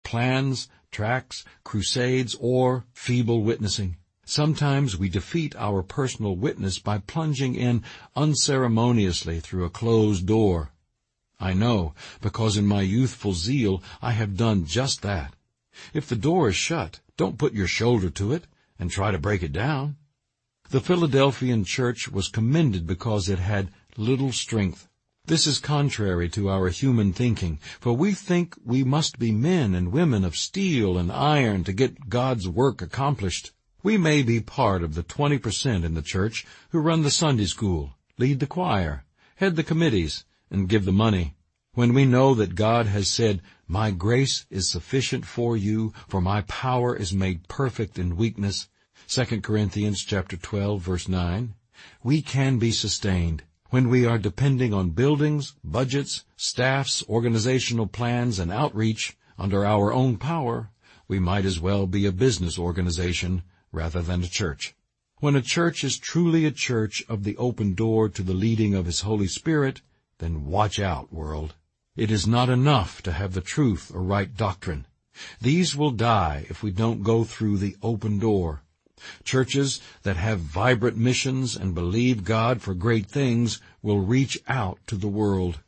plans, tracts, crusades, or feeble witnessing. Sometimes we defeat our personal witness by plunging in unceremoniously through a closed door. I know, because in my youthful zeal I have done just that. If the door is shut, don't put your shoulder to it and try to break it down. The Philadelphian church was commended because it had little strength. This is contrary to our human thinking, for we think we must be men and women of steel and iron to get God's work accomplished. We may be part of the 20% in the church who run the Sunday school, lead the choir, head the committees, and give the money. When we know that God has said, "My grace is sufficient for you, for my power is made perfect in weakness," 2 Corinthians chapter 12, verse 9, we can be sustained. When we are depending on buildings, budgets, staffs, organizational plans, and outreach under our own power, we might as well be a business organization rather than a church. When a church is truly a church of the open door to the leading of His Holy Spirit, then watch out, world. It is not enough to have the truth or right doctrine. These will die if we don't go through the open door. Churches that have vibrant missions and believe God for great things will reach out to the world.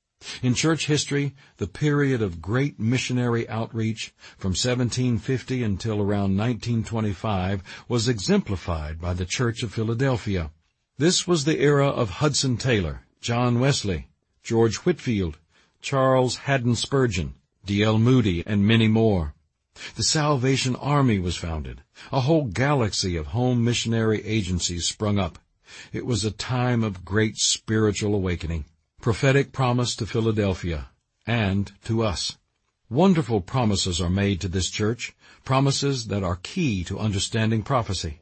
In church history, the period of great missionary outreach from 1750 until around 1925 was exemplified by the Church of Philadelphia. This was the era of Hudson Taylor, John Wesley, George Whitefield, Charles Haddon Spurgeon, D.L. Moody, and many more. The Salvation Army was founded. A whole galaxy of home missionary agencies sprung up. It was a time of great spiritual awakening. Prophetic promise to Philadelphia and to us. Wonderful promises are made to this church, promises that are key to understanding prophecy.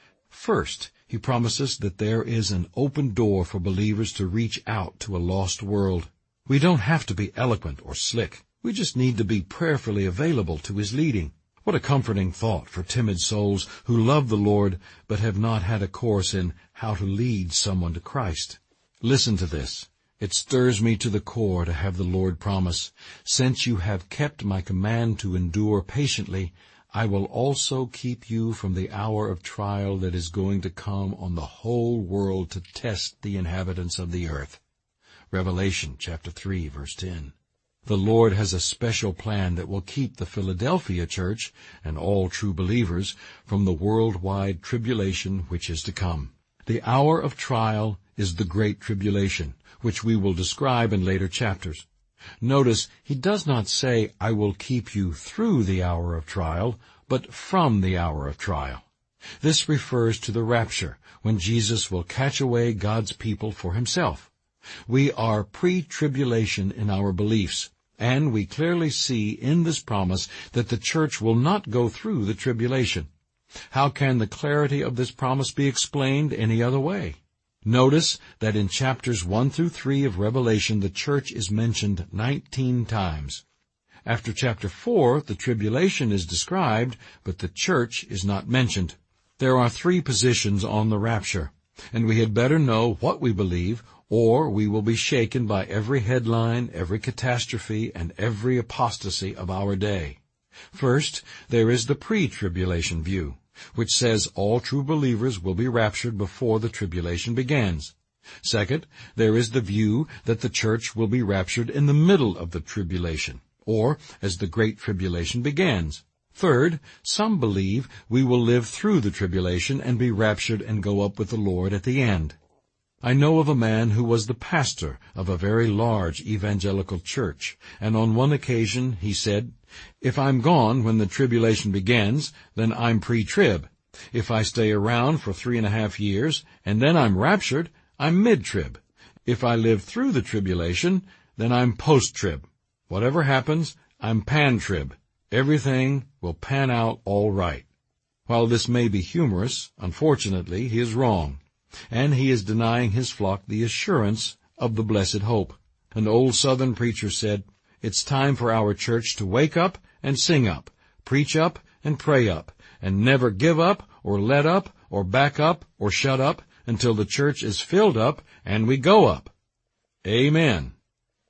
First, He promises that there is an open door for believers to reach out to a lost world. We don't have to be eloquent or slick. We just need to be prayerfully available to His leading. What a comforting thought for timid souls who love the Lord but have not had a course in how to lead someone to Christ. Listen to this. It stirs me to the core to have the Lord promise, "Since you have kept my command to endure patiently, I will also keep you from the hour of trial that is going to come on the whole world to test the inhabitants of the earth." Revelation chapter 3, verse 10. The Lord has a special plan that will keep the Philadelphia church and all true believers from the worldwide tribulation which is to come. The hour of trial is the great tribulation, which we will describe in later chapters. Notice, He does not say, "I will keep you through the hour of trial," but from the hour of trial. This refers to the rapture, when Jesus will catch away God's people for Himself. We are pre-tribulation in our beliefs, and we clearly see in this promise that the church will not go through the tribulation. How can the clarity of this promise be explained any other way? Notice that in chapters 1 through 3 of Revelation, the church is mentioned 19 times. After chapter 4, the tribulation is described, but the church is not mentioned. There are 3 positions on the rapture, and we had better know what we believe, or we will be shaken by every headline, every catastrophe, and every apostasy of our day. First, there is the pre-tribulation view, which says all true believers will be raptured before the tribulation begins. Second, there is the view that the church will be raptured in the middle of the tribulation, or as the great tribulation begins. Third, some believe we will live through the tribulation and be raptured and go up with the Lord at the end. I know of a man who was the pastor of a very large evangelical church, and on one occasion he said, "If I'm gone when the tribulation begins, then I'm pre-trib. If I stay around for 3.5 years, and then I'm raptured, I'm mid-trib. If I live through the tribulation, then I'm post-trib. Whatever happens, I'm pan-trib. Everything will pan out all right." While this may be humorous, unfortunately he is wrong, and he is denying his flock the assurance of the blessed hope. An old Southern preacher said, "It's time for our church to wake up and sing up, preach up and pray up, and never give up or let up or back up or shut up until the church is filled up and we go up." Amen.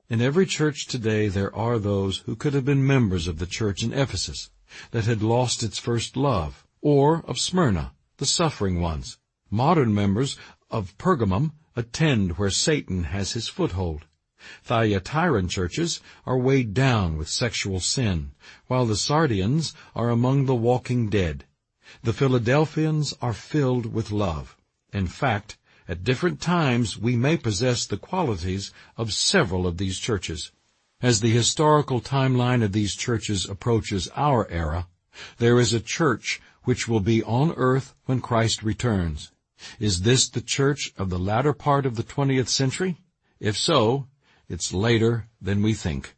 In every church today there are those who could have been members of the church in Ephesus that had lost its first love, or of Smyrna, the suffering ones. Modern members of Pergamum attend where Satan has his foothold. Thyatiran churches are weighed down with sexual sin, while the Sardians are among the walking dead. The Philadelphians are filled with love. In fact, at different times we may possess the qualities of several of these churches. As the historical timeline of these churches approaches our era, there is a church which will be on earth when Christ returns. Is this the church of the latter part of the 20th century? If so, it's later than we think.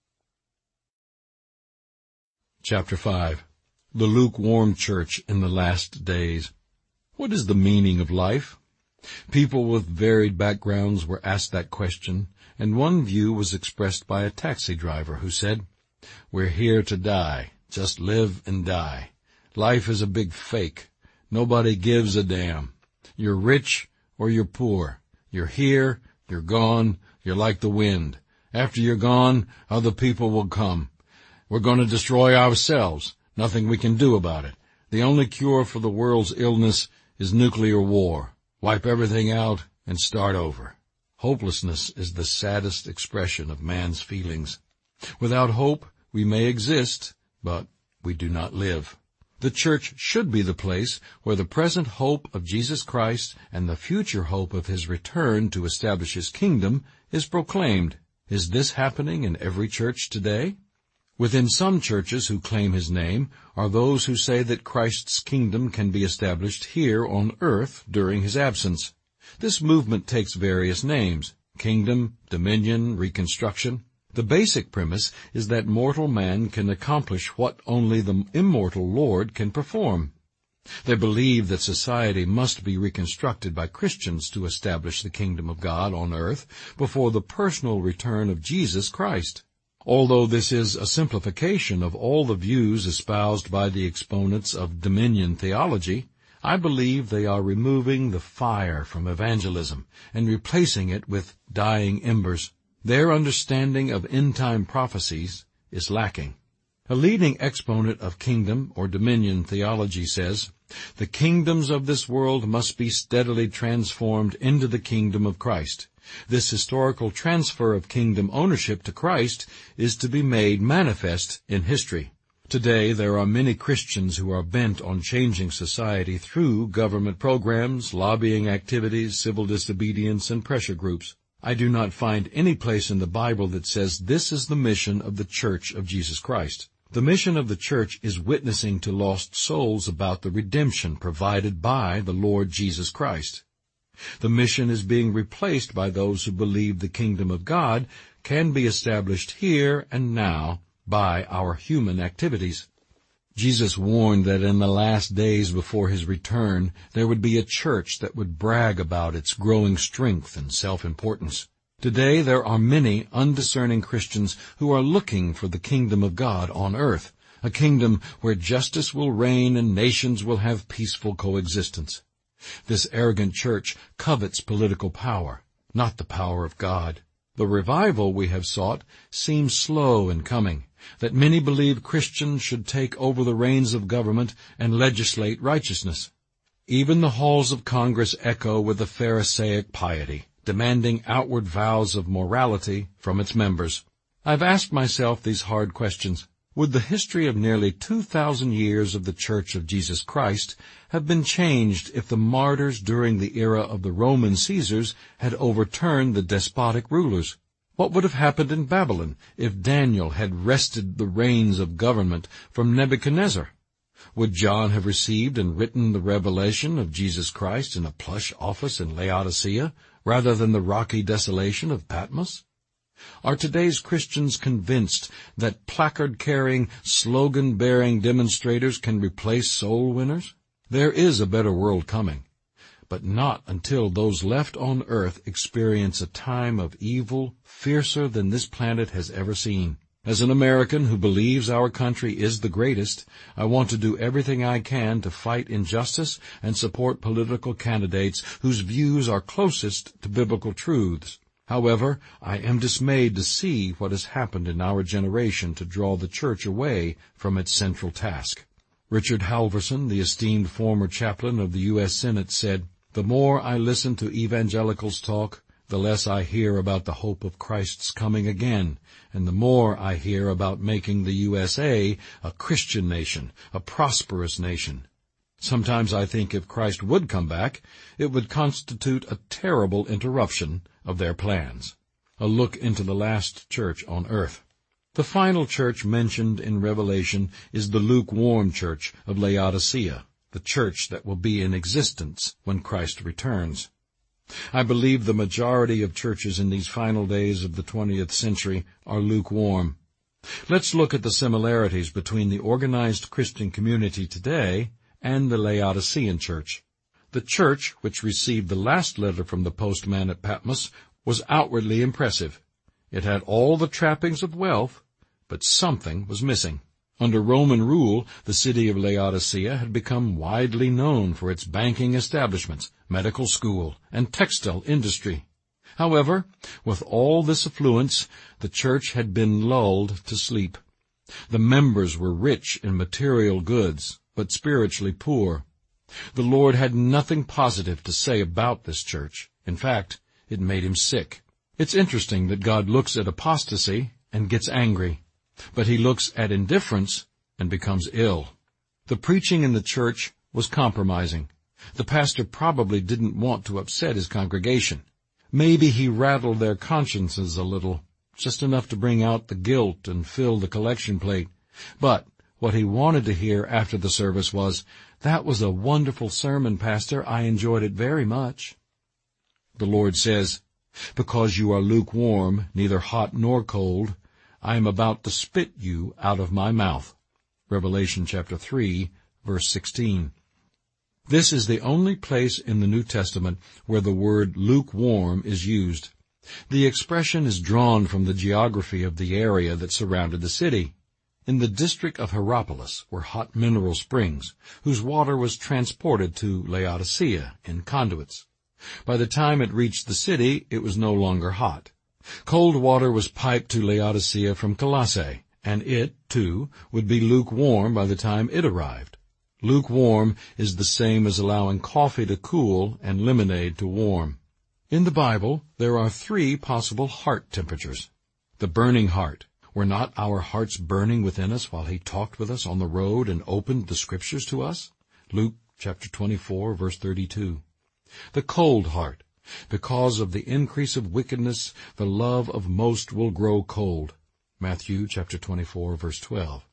Chapter 5. The Lukewarm Church in the Last Days. What is the meaning of life? People with varied backgrounds were asked that question, and one view was expressed by a taxi driver who said, "We're here to die. Just live and die. Life is a big fake. Nobody gives a damn. You're rich or you're poor. You're here, you're gone, you're like the wind. After you're gone, other people will come. We're going to destroy ourselves. Nothing we can do about it. The only cure for the world's illness is nuclear war. Wipe everything out and start over." Hopelessness is the saddest expression of man's feelings. Without hope, we may exist, but we do not live. The church should be the place where the present hope of Jesus Christ and the future hope of his return to establish his kingdom is proclaimed. Is this happening in every church today? Within some churches who claim his name are those who say that Christ's kingdom can be established here on earth during his absence. This movement takes various names: kingdom, dominion, reconstruction. The basic premise is that mortal man can accomplish what only the immortal Lord can perform. They believe that society must be reconstructed by Christians to establish the kingdom of God on earth before the personal return of Jesus Christ. Although this is a simplification of all the views espoused by the exponents of dominion theology, I believe they are removing the fire from evangelism and replacing it with dying embers. Their understanding of end-time prophecies is lacking. A leading exponent of kingdom or dominion theology says, "The kingdoms of this world must be steadily transformed into the kingdom of Christ. This historical transfer of kingdom ownership to Christ is to be made manifest in history." Today there are many Christians who are bent on changing society through government programs, lobbying activities, civil disobedience, and pressure groups. I do not find any place in the Bible that says this is the mission of the Church of Jesus Christ. The mission of the church is witnessing to lost souls about the redemption provided by the Lord Jesus Christ. The mission is being replaced by those who believe the kingdom of God can be established here and now by our human activities. Jesus warned that in the last days before his return, there would be a church that would brag about its growing strength and self-importance. Today there are many undiscerning Christians who are looking for the kingdom of God on earth, a kingdom where justice will reign and nations will have peaceful coexistence. This arrogant church covets political power, not the power of God. The revival we have sought seems slow in coming, that many believe Christians should take over the reins of government and legislate righteousness. Even the halls of Congress echo with the Pharisaic piety, demanding outward vows of morality from its members. I've asked myself these hard questions. Would the history of nearly 2,000 years of the Church of Jesus Christ have been changed if the martyrs during the era of the Roman Caesars had overturned the despotic rulers? What would have happened in Babylon if Daniel had wrested the reins of government from Nebuchadnezzar? Would John have received and written the revelation of Jesus Christ in a plush office in Laodicea rather than the rocky desolation of Patmos? Are today's Christians convinced that placard-carrying, slogan-bearing demonstrators can replace soul winners? There is a better world coming, but not until those left on earth experience a time of evil fiercer than this planet has ever seen. As an American who believes our country is the greatest, I want to do everything I can to fight injustice and support political candidates whose views are closest to biblical truths. However, I am dismayed to see what has happened in our generation to draw the church away from its central task. Richard Halverson, the esteemed former chaplain of the U.S. Senate, said, "The more I listen to evangelicals talk, the less I hear about the hope of Christ's coming again, and the more I hear about making the USA a Christian nation, a prosperous nation. Sometimes I think if Christ would come back, it would constitute a terrible interruption of their plans." A look into the last church on earth. The final church mentioned in Revelation is the lukewarm church of Laodicea, the church that will be in existence when Christ returns. I believe the majority of churches in these final days of the 20th century are lukewarm. Let's look at the similarities between the organized Christian community today and the Laodicean church. The church, which received the last letter from the postman at Patmos, was outwardly impressive. It had all the trappings of wealth, but something was missing. Under Roman rule, the city of Laodicea had become widely known for its banking establishments, medical school, and textile industry. However, with all this affluence, the church had been lulled to sleep. The members were rich in material goods, but spiritually poor. The Lord had nothing positive to say about this church. In fact, it made him sick. It's interesting that God looks at apostasy and gets angry, but he looks at indifference and becomes ill. The preaching in the church was compromising. The pastor probably didn't want to upset his congregation. Maybe he rattled their consciences a little, just enough to bring out the guilt and fill the collection plate. But what he wanted to hear after the service was, "That was a wonderful sermon, Pastor. I enjoyed it very much." The Lord says, "Because you are lukewarm, neither hot nor cold, I am about to spit you out of my mouth." Revelation chapter 3, verse 16. This is the only place in the New Testament where the word lukewarm is used. The expression is drawn from the geography of the area that surrounded the city. In the district of Hierapolis were hot mineral springs, whose water was transported to Laodicea in conduits. By the time it reached the city, it was no longer hot. Cold water was piped to Laodicea from Colossae, and it, too, would be lukewarm by the time it arrived. Lukewarm is the same as allowing coffee to cool and lemonade to warm. In the Bible, there are 3 possible heart temperatures. The burning heart. Were not our hearts burning within us while he talked with us on the road and opened the Scriptures to us? Luke chapter 24, verse 32. The cold heart. Because of the increase of wickedness, the love of most will grow cold. Matthew chapter 24, verse 12.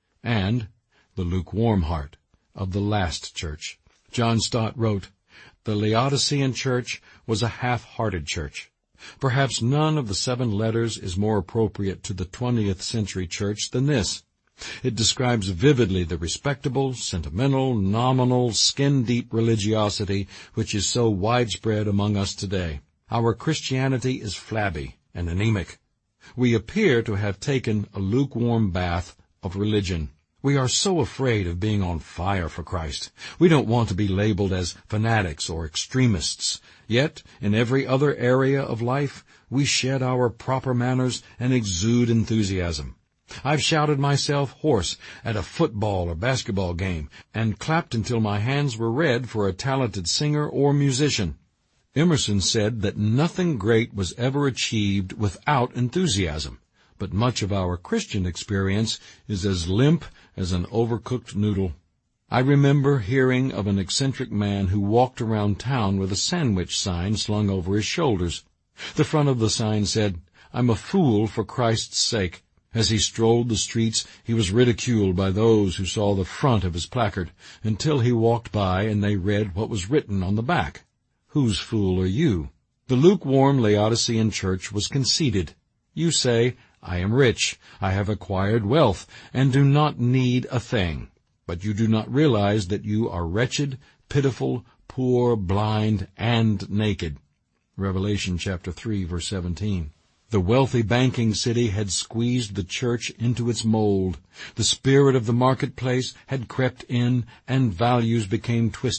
And the lukewarm heart of the last church. John Stott wrote, "The Laodicean church was a half-hearted church." Perhaps none of the 7 letters is more appropriate to the 20th century church than this. It describes vividly the respectable, sentimental, nominal, skin-deep religiosity which is so widespread among us today. Our Christianity is flabby and anemic. We appear to have taken a lukewarm bath of religion. We are so afraid of being on fire for Christ. We don't want to be labeled as fanatics or extremists. Yet, in every other area of life, we shed our proper manners and exude enthusiasm. I've shouted myself hoarse at a football or basketball game and clapped until my hands were red for a talented singer or musician. Emerson said that nothing great was ever achieved without enthusiasm, but much of our Christian experience is as limp as an overcooked noodle. I remember hearing of an eccentric man who walked around town with a sandwich sign slung over his shoulders. The front of the sign said, "I'm a fool for Christ's sake." As he strolled the streets, he was ridiculed by those who saw the front of his placard, until he walked by and they read what was written on the back. Whose fool are you? The lukewarm Laodicean church was conceited. You say, "I am rich, I have acquired wealth, and do not need a thing." But you do not realize that you are wretched, pitiful, poor, blind, and naked. Revelation chapter 3, verse 17. The wealthy banking city had squeezed the church into its mold. The spirit of the marketplace had crept in, and values became twisted.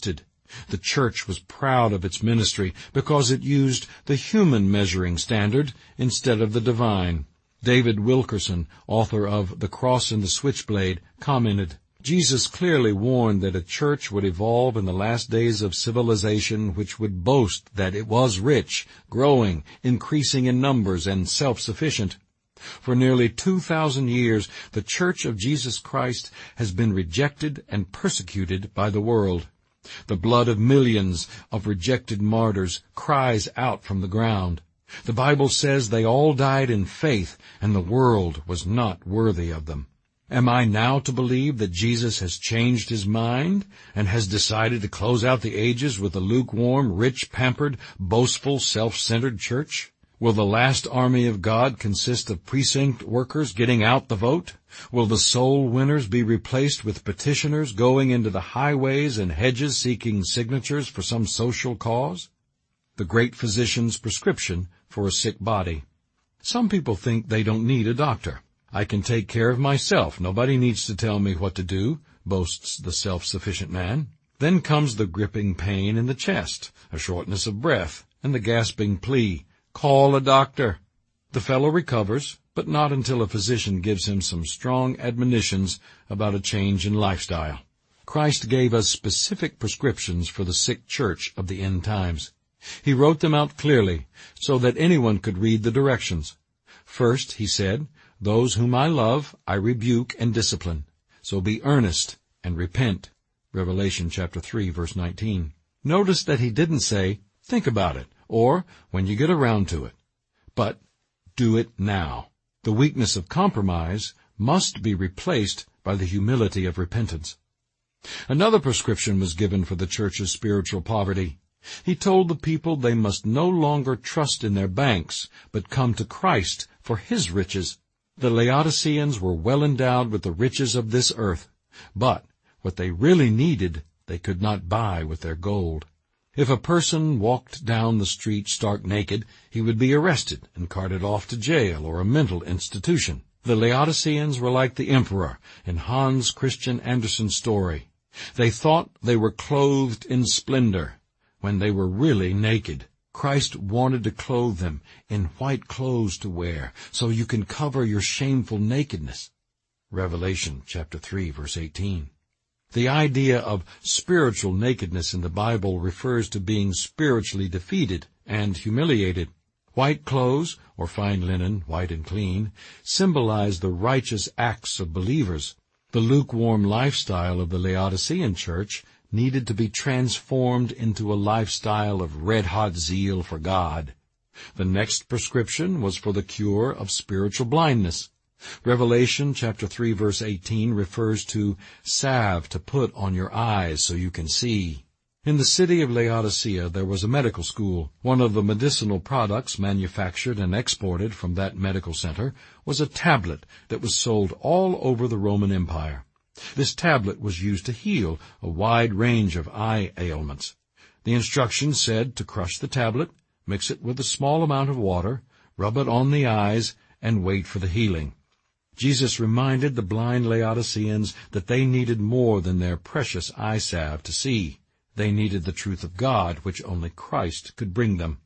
The church was proud of its ministry because it used the human measuring standard instead of the divine. David Wilkerson, author of The Cross and the Switchblade, commented, Jesus clearly warned that a church would evolve in the last days of civilization which would boast that it was rich, growing, increasing in numbers, and self-sufficient. For nearly 2,000 years, the Church of Jesus Christ has been rejected and persecuted by the world. The blood of millions of rejected martyrs cries out from the ground. The Bible says they all died in faith, and the world was not worthy of them. Am I now to believe that Jesus has changed his mind and has decided to close out the ages with a lukewarm, rich, pampered, boastful, self-centered church? Will the last army of God consist of precinct workers getting out the vote? Will the soul winners be replaced with petitioners going into the highways and hedges seeking signatures for some social cause? The great physician's prescription for a sick body. Some people think they don't need a doctor. I can take care of myself. Nobody needs to tell me what to do, boasts the self-sufficient man. Then comes the gripping pain in the chest, a shortness of breath, and the gasping plea, call a doctor. The fellow recovers, but not until a physician gives him some strong admonitions about a change in lifestyle. Christ gave us specific prescriptions for the sick church of the end times. He wrote them out clearly so that anyone could read the directions. First, he said, those whom I love, I rebuke and discipline. So be earnest and repent. Revelation chapter 3, verse 19. Notice that he didn't say, think about it, or when you get around to it. But do it now. The weakness of compromise must be replaced by the humility of repentance. Another prescription was given for the church's spiritual poverty. He told the people they must no longer trust in their banks, but come to Christ for his riches. The Laodiceans were well endowed with the riches of this earth, but what they really needed they could not buy with their gold. If a person walked down the street stark naked, he would be arrested and carted off to jail or a mental institution. The Laodiceans were like the emperor in Hans Christian Andersen's story. They thought they were clothed in splendor when they were really naked. Christ wanted to clothe them in white clothes to wear, so you can cover your shameful nakedness. Revelation chapter 3, verse 18. The idea of spiritual nakedness in the Bible refers to being spiritually defeated and humiliated. White clothes, or fine linen, white and clean, symbolize the righteous acts of believers. The lukewarm lifestyle of the Laodicean church needed to be transformed into a lifestyle of red-hot zeal for God. The next prescription was for the cure of spiritual blindness. Revelation chapter 3 verse 18 refers to salve to put on your eyes so you can see. In the city of Laodicea there was a medical school. One of the medicinal products manufactured and exported from that medical center was a tablet that was sold all over the Roman Empire. This tablet was used to heal a wide range of eye ailments. The instructions said to crush the tablet, mix it with a small amount of water, rub it on the eyes, and wait for the healing. Jesus reminded the blind Laodiceans that they needed more than their precious eye salve to see. They needed the truth of God, which only Christ could bring them.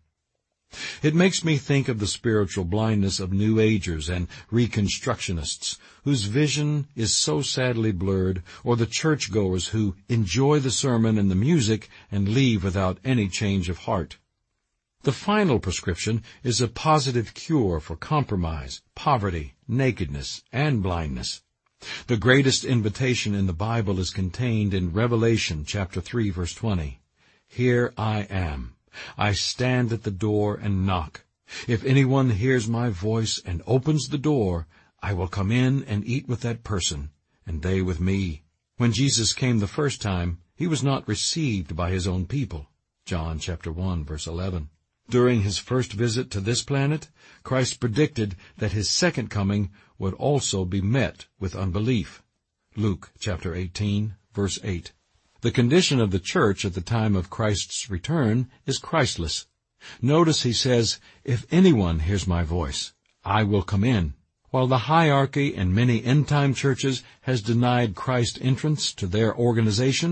It makes me think of the spiritual blindness of New Agers and Reconstructionists, whose vision is so sadly blurred, or the churchgoers who enjoy the sermon and the music and leave without any change of heart. The final prescription is a positive cure for compromise, poverty, nakedness, and blindness. The greatest invitation in the Bible is contained in Revelation chapter 3, verse 20. Here I am. I stand at the door and knock. If anyone hears my voice and opens the door, I will come in and eat with that person, and they with me. When Jesus came the first time, he was not received by his own people. John chapter 1, verse 11. During his first visit to this planet, Christ predicted that his second coming would also be met with unbelief. Luke chapter 18, verse 8. The condition of the church at the time of Christ's return is Christless. Notice he says, if anyone hears my voice, I will come in. While the hierarchy in many end-time churches has denied Christ's entrance to their organizations,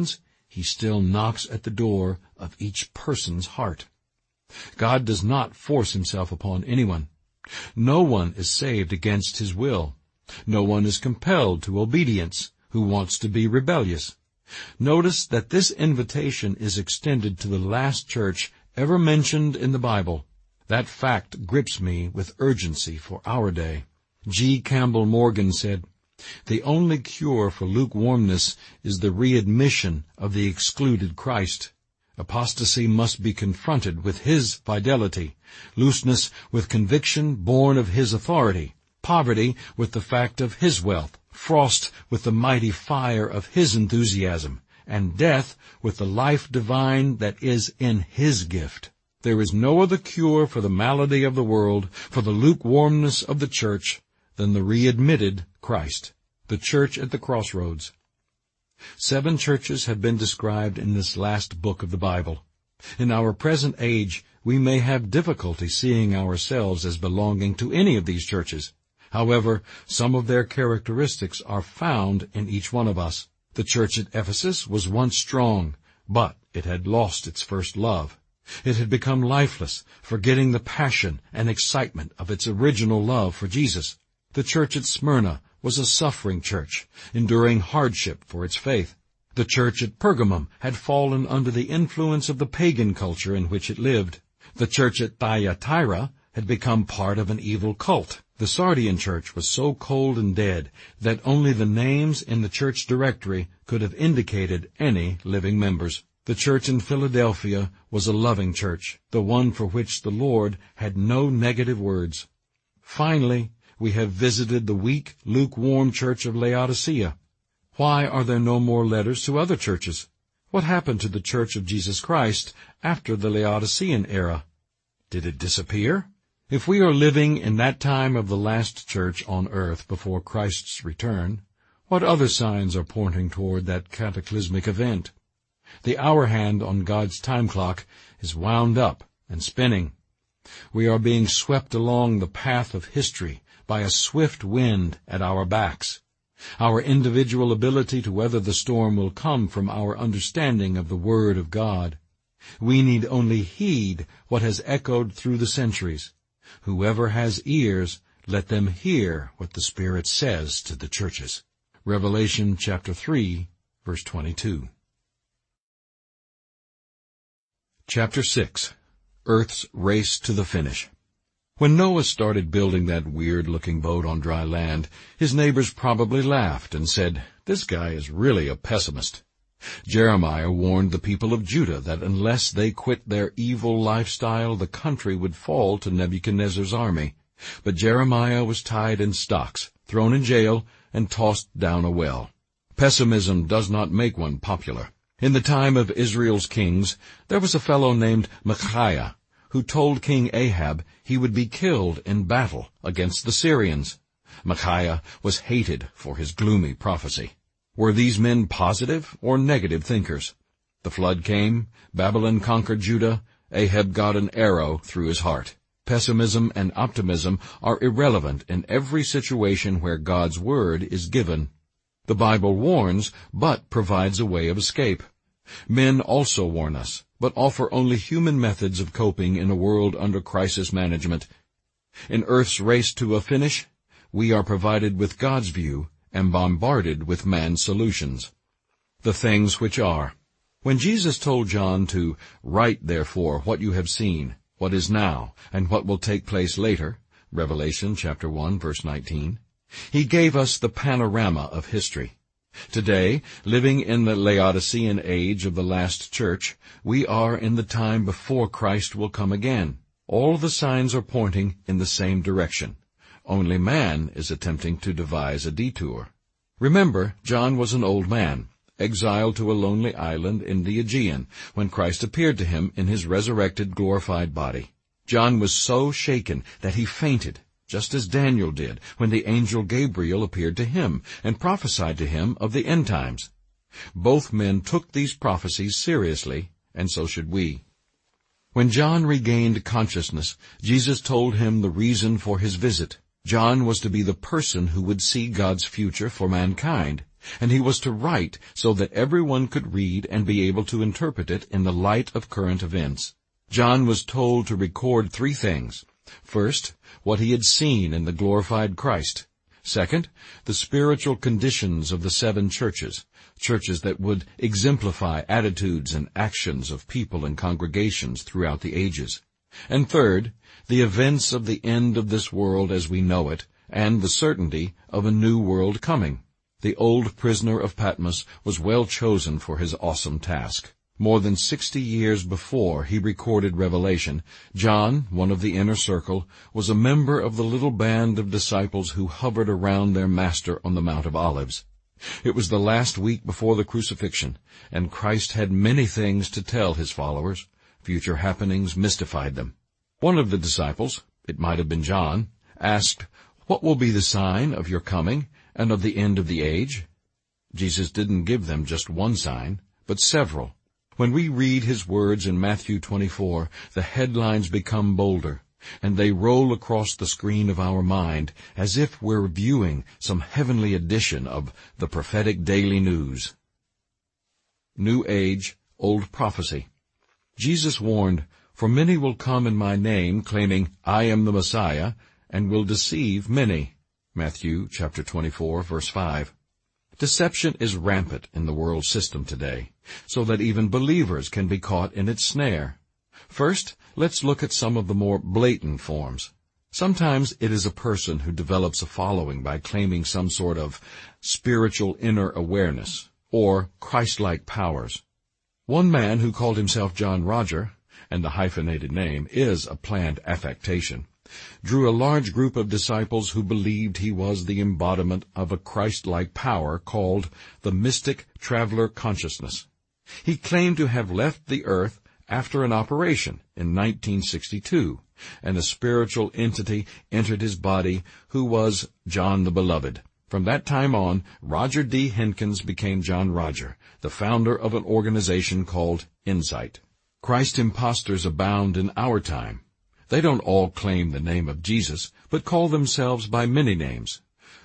he still knocks at the door of each person's heart. God does not force himself upon anyone. No one is saved against his will. No one is compelled to obedience who wants to be rebellious. Notice that this invitation is extended to the last church ever mentioned in the Bible. That fact grips me with urgency for our day. G. Campbell Morgan said, "The only cure for lukewarmness is the readmission of the excluded Christ. Apostasy must be confronted with his fidelity, looseness with conviction born of his authority, poverty with the fact of his wealth, frost with the mighty fire of his enthusiasm, and death with the life divine that is in his gift. There is no other cure for the malady of the world, for the lukewarmness of the church, than the readmitted Christ." The church at the crossroads. 7 churches have been described in this last book of the Bible. In our present age, we may have difficulty seeing ourselves as belonging to any of these churches. However, some of their characteristics are found in each one of us. The church at Ephesus was once strong, but it had lost its first love. It had become lifeless, forgetting the passion and excitement of its original love for Jesus. The church at Smyrna was a suffering church, enduring hardship for its faith. The church at Pergamum had fallen under the influence of the pagan culture in which it lived. The church at Thyatira had become part of an evil cult. The Sardian church was so cold and dead that only the names in the church directory could have indicated any living members. The church in Philadelphia was a loving church, the one for which the Lord had no negative words. Finally, we have visited the weak, lukewarm church of Laodicea. Why are there no more letters to other churches? What happened to the church of Jesus Christ after the Laodicean era? Did it disappear? If we are living in that time of the last church on earth before Christ's return, what other signs are pointing toward that cataclysmic event? The hour hand on God's time clock is wound up and spinning. We are being swept along the path of history by a swift wind at our backs. Our individual ability to weather the storm will come from our understanding of the Word of God. We need only heed what has echoed through the centuries. Whoever has ears, let them hear what the Spirit says to the churches. Revelation chapter 3, verse 22. Chapter 6. Earth's Race to the Finish. When Noah started building that weird-looking boat on dry land, his neighbors probably laughed and said, "This guy is really a pessimist." Jeremiah warned the people of Judah that unless they quit their evil lifestyle, the country would fall to Nebuchadnezzar's army. But Jeremiah was tied in stocks, thrown in jail, and tossed down a well. Pessimism does not make one popular. In the time of Israel's kings, there was a fellow named Micaiah, who told King Ahab he would be killed in battle against the Syrians. Micaiah was hated for his gloomy prophecy. Were these men positive or negative thinkers? The flood came, Babylon conquered Judah, Ahab got an arrow through his heart. Pessimism and optimism are irrelevant in every situation where God's word is given. The Bible warns, but provides a way of escape. Men also warn us, but offer only human methods of coping in a world under crisis management. In Earth's race to a finish, we are provided with God's view and bombarded with man's solutions. The things which are. When Jesus told John to write, therefore, what you have seen, what is now, and what will take place later, Revelation chapter 1, verse 19, he gave us the panorama of history. Today, living in the Laodicean age of the last church, we are in the time before Christ will come again. All the signs are pointing in the same direction. Only man is attempting to devise a detour. Remember, John was an old man, exiled to a lonely island in the Aegean, when Christ appeared to him in his resurrected, glorified body. John was so shaken that he fainted, just as Daniel did when the angel Gabriel appeared to him and prophesied to him of the end times. Both men took these prophecies seriously, and so should we. When John regained consciousness, Jesus told him the reason for his visit. John was to be the person who would see God's future for mankind. and he was to write so that everyone could read and be able to interpret it in the light of current events. John was told to record 3 things. First, what he had seen in the glorified Christ. Second, the spiritual conditions of the 7 churches, churches that would exemplify attitudes and actions of people and congregations throughout the ages. And third, the events of the end of this world as we know it, and the certainty of a new world coming. The old prisoner of Patmos was well chosen for his awesome task. More than 60 years before he recorded Revelation, John, one of the inner circle, was a member of the little band of disciples who hovered around their master on the Mount of Olives. It was the last week before the crucifixion, and Christ had many things to tell his followers. Future happenings mystified them. One of the disciples, it might have been John, asked, "What will be the sign of your coming and of the end of the age?" Jesus didn't give them just one sign, but several. When we read his words in Matthew 24, the headlines become bolder, and they roll across the screen of our mind as if we're viewing some heavenly edition of the prophetic daily news. New Age, Old Prophecy. Jesus warned, "For many will come in my name, claiming, 'I am the Messiah,' and will deceive many." Matthew chapter 24, verse 5. Deception is rampant in the world system today, so that even believers can be caught in its snare. First, let's look at some of the more blatant forms. Sometimes it is a person who develops a following by claiming some sort of spiritual inner awareness, or Christ-like powers. One man who called himself John Roger, and the hyphenated name is a planned affectation, drew a large group of disciples who believed he was the embodiment of a Christ-like power called the mystic traveler consciousness. He claimed to have left the earth after an operation in 1962, and a spiritual entity entered his body who was John the Beloved. From that time on, Roger D. Henkins became John Roger, the founder of an organization called Insight. Christ imposters abound in our time. They don't all claim the name of Jesus, but call themselves by many names.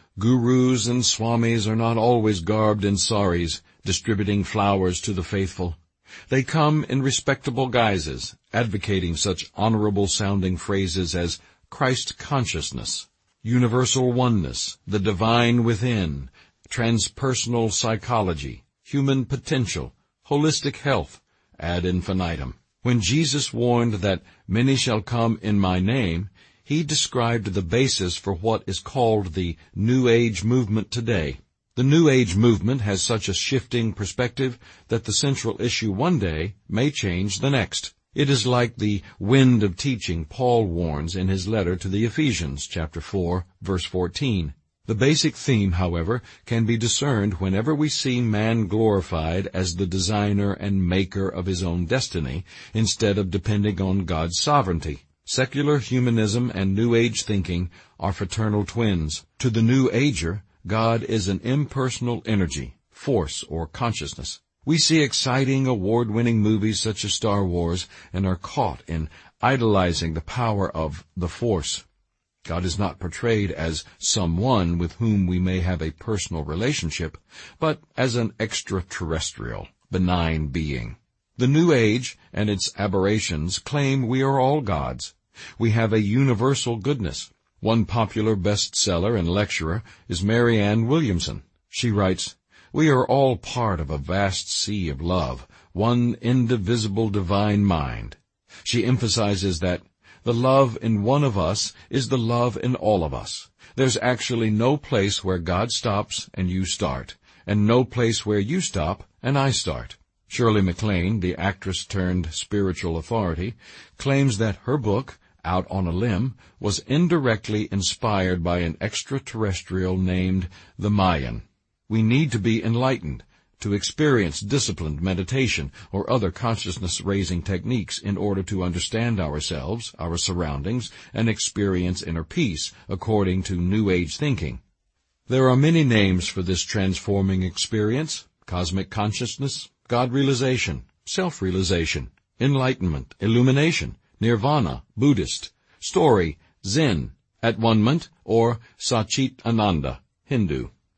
Gurus and swamis are not always garbed in saris, distributing flowers to the faithful. They come in respectable guises, advocating such honorable-sounding phrases as Christ consciousness, universal oneness, the divine within, transpersonal psychology, human potential, holistic health, ad infinitum. When Jesus warned that many shall come in my name, he described the basis for what is called the New Age movement today. The New Age movement has such a shifting perspective that the central issue one day may change the next. It is like the wind of teaching Paul warns in his letter to the Ephesians, chapter 4, verse 14. The basic theme, however, can be discerned whenever we see man glorified as the designer and maker of his own destiny, instead of depending on God's sovereignty. Secular humanism and New Age thinking are fraternal twins. To the New Ager, God is an impersonal energy, force, or consciousness. We see exciting, award-winning movies such as Star Wars and are caught in idolizing the power of the Force. God is not portrayed as someone with whom we may have a personal relationship, but as an extraterrestrial, benign being. The New Age and its aberrations claim we are all gods. We have a universal goodness. One popular bestseller and lecturer is Marianne Williamson. She writes, "We are all part of a vast sea of love, one indivisible divine mind." She emphasizes that the love in one of us is the love in all of us. There's actually no place where God stops and you start, and no place where you stop and I start. Shirley MacLaine, the actress turned spiritual authority, claims that her book, Out on a Limb, was indirectly inspired by an extraterrestrial named the Mayan. We need to be enlightened, to experience disciplined meditation or other consciousness-raising techniques in order to understand ourselves, our surroundings, and experience inner peace, according to New Age thinking. There are many names for this transforming experience: cosmic consciousness, God realization, self-realization, enlightenment, illumination, nirvana, Buddhist, story, Zen, at-one-ment, or Satchit Ananda, Hindu.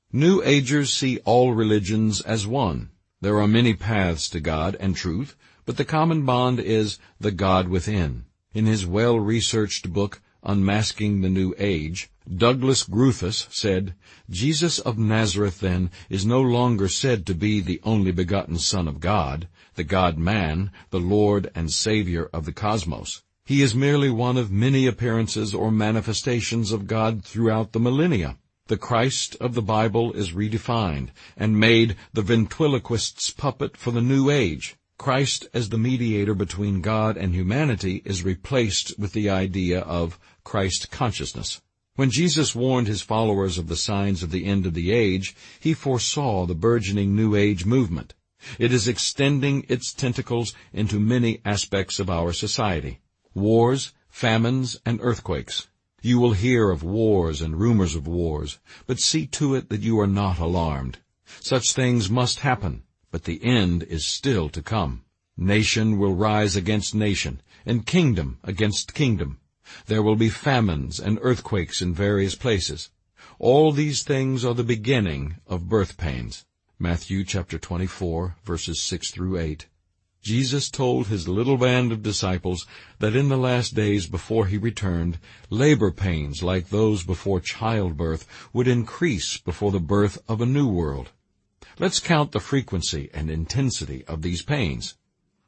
New Agers see all religions as one. There are many paths to God and truth, but the common bond is the God within. In his well-researched book, Unmasking the New Age, Douglas Gruthus said, Jesus of Nazareth, then, is no longer said to be the only begotten Son of God, the God-man, the Lord and Savior of the cosmos. He is merely one of many appearances or manifestations of God throughout the millennia. The Christ of the Bible is redefined and made the ventriloquist's puppet for the New Age. Christ as the mediator between God and humanity is replaced with the idea of Christ consciousness. When Jesus warned his followers of the signs of the end of the age, he foresaw the burgeoning New Age movement. It is extending its tentacles into many aspects of our society. Wars, famines, and earthquakes. You will hear of wars and rumors of wars, but see to it that you are not alarmed. Such things must happen, but the end is still to come. Nation will rise against nation, and kingdom against kingdom. There will be famines and earthquakes in various places. All these things are the beginning of birth pains. Matthew chapter 24, verses 6 through 8. Jesus told his little band of disciples that in the last days before he returned, labor pains like those before childbirth would increase before the birth of a new world. Let's count the frequency and intensity of these pains.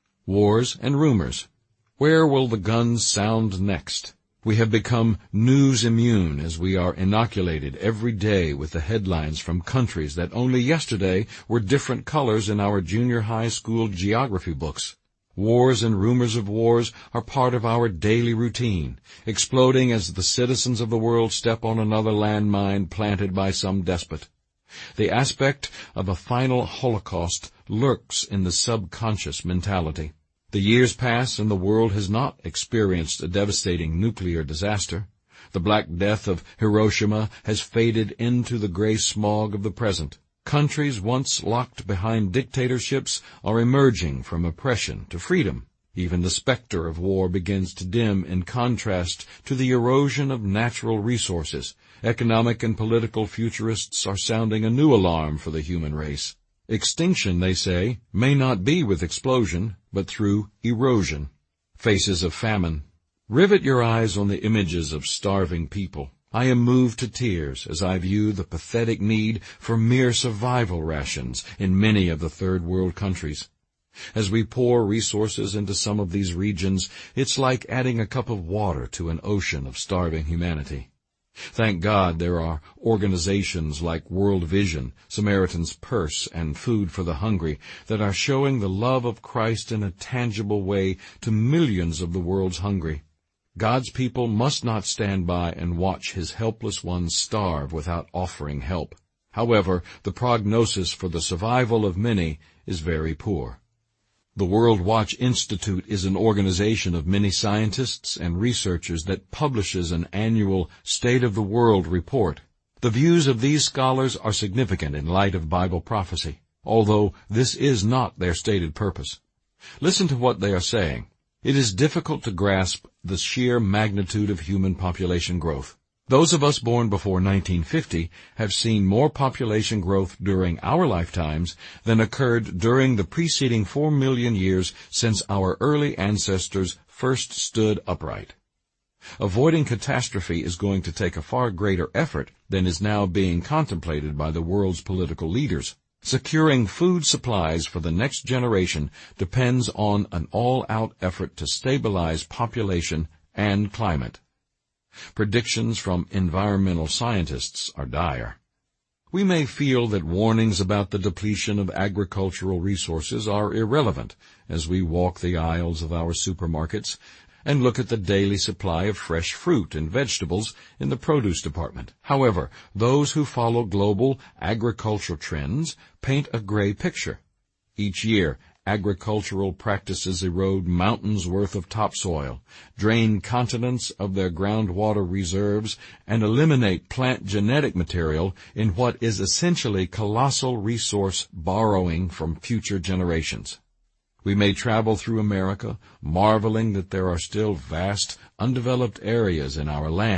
Wars and rumors. Where will the guns sound next? We have become news immune as we are inoculated every day with the headlines from countries that only yesterday were different colors in our junior high school geography books. Wars and rumors of wars are part of our daily routine, exploding as the citizens of the world step on another landmine planted by some despot. The aspect of a final Holocaust lurks in the subconscious mentality. The years pass and the world has not experienced a devastating nuclear disaster. The Black Death of Hiroshima has faded into the gray smog of the present. Countries once locked behind dictatorships are emerging from oppression to freedom. Even the specter of war begins to dim in contrast to the erosion of natural resources. Economic and political futurists are sounding a new alarm for the human race. Extinction, they say, may not be with explosion, but through erosion. Faces of famine. Rivet your eyes on the images of starving people. I am moved to tears as I view the pathetic need for mere survival rations in many of the third world countries. As we pour resources into some of these regions, it's like adding a cup of water to an ocean of starving humanity. Thank God there are organizations like World Vision, Samaritan's Purse, and Food for the Hungry that are showing the love of Christ in a tangible way to millions of the world's hungry. God's people must not stand by and watch his helpless ones starve without offering help. However, the prognosis for the survival of many is very poor. The World Watch Institute is an organization of many scientists and researchers that publishes an annual State of the World report. The views of these scholars are significant in light of Bible prophecy, although this is not their stated purpose. Listen to what they are saying. It is difficult to grasp the sheer magnitude of human population growth. Those of us born before 1950 have seen more population growth during our lifetimes than occurred during the preceding 4 million years since our early ancestors first stood upright. Avoiding catastrophe is going to take a far greater effort than is now being contemplated by the world's political leaders. Securing food supplies for the next generation depends on an all-out effort to stabilize population and climate. Predictions from environmental scientists are dire. We may feel that warnings about the depletion of agricultural resources are irrelevant as we walk the aisles of our supermarkets and look at the daily supply of fresh fruit and vegetables in the produce department. However, those who follow global agricultural trends paint a gray picture. Each year, agricultural practices erode mountains' worth of topsoil, drain continents of their groundwater reserves, and eliminate plant genetic material in what is essentially colossal resource borrowing from future generations. We may travel through America, marveling that there are still vast, undeveloped areas in our land,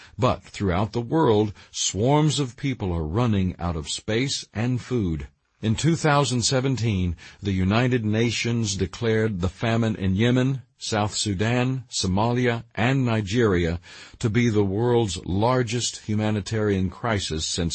But throughout the world, swarms of people are running out of space and food. In 2017, the United Nations declared the famine in Yemen, South Sudan, Somalia, and Nigeria to be the world's largest humanitarian crisis since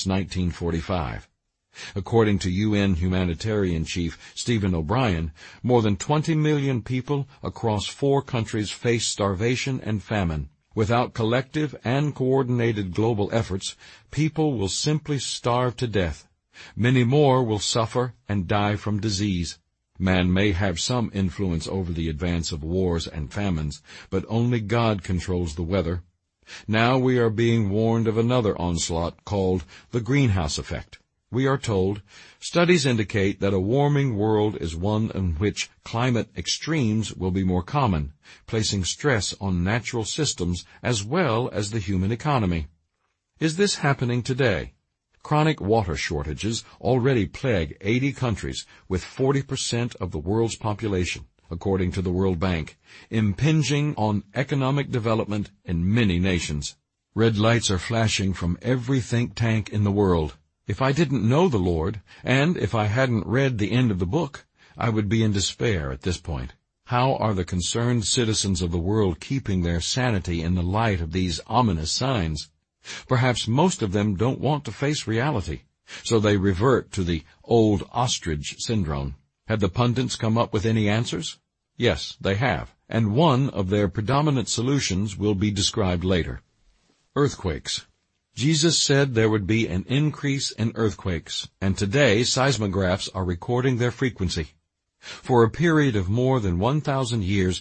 1945. According to UN Humanitarian Chief Stephen O'Brien, more than 20 million people across 4 countries face starvation and famine. Without collective and coordinated global efforts, people will simply starve to death. Many more will suffer and die from disease. Man may have some influence over the advance of wars and famines, but only God controls the weather. Now we are being warned of another onslaught called the greenhouse effect. We are told, studies indicate that a warming world is one in which climate extremes will be more common, placing stress on natural systems as well as the human economy. Is this happening today? Chronic water shortages already plague 80 countries with 40% of the world's population, according to the World Bank, impinging on economic development in many nations. Red lights are flashing from every think tank in the world. If I didn't know the Lord, and if I hadn't read the end of the book, I would be in despair at this point. How are the concerned citizens of the world keeping their sanity in the light of these ominous signs? Perhaps most of them don't want to face reality, so they revert to the old ostrich syndrome. Have the pundits come up with any answers? Yes, they have, and one of their predominant solutions will be described later. Earthquakes. Jesus said there would be an increase in earthquakes, and today seismographs are recording their frequency. For a period of more than 1,000 years,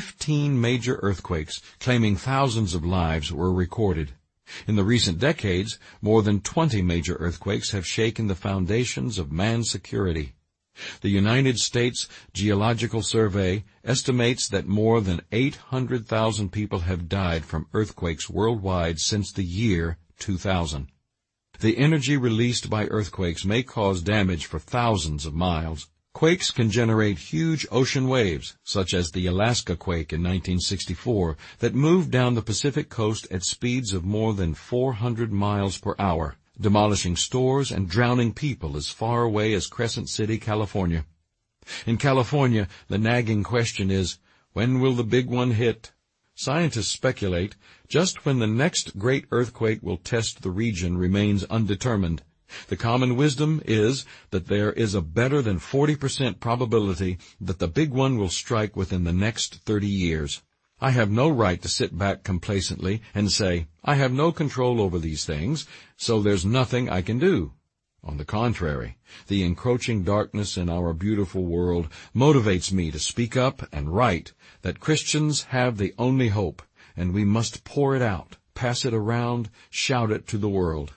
15 major earthquakes, claiming thousands of lives, were recorded. In the recent decades, more than 20 major earthquakes have shaken the foundations of man's security. The United States Geological Survey estimates that more than 800,000 people have died from earthquakes worldwide since the year 2000. The energy released by earthquakes may cause damage for thousands of miles. Quakes can generate huge ocean waves, such as the Alaska quake in 1964, that moved down the Pacific coast at speeds of more than 400 miles per hour, demolishing stores and drowning people as far away as Crescent City, California. In California, the nagging question is, when will the big one hit? Scientists speculate just when the next great earthquake will test the region remains undetermined. The common wisdom is that there is a better than 40% probability that the big one will strike within the next 30 years. I have no right to sit back complacently and say, I have no control over these things, so there's nothing I can do. On the contrary, the encroaching darkness in our beautiful world motivates me to speak up and write that Christians have the only hope, and we must pour it out, pass it around, shout it to the world.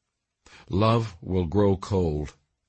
Love will grow cold.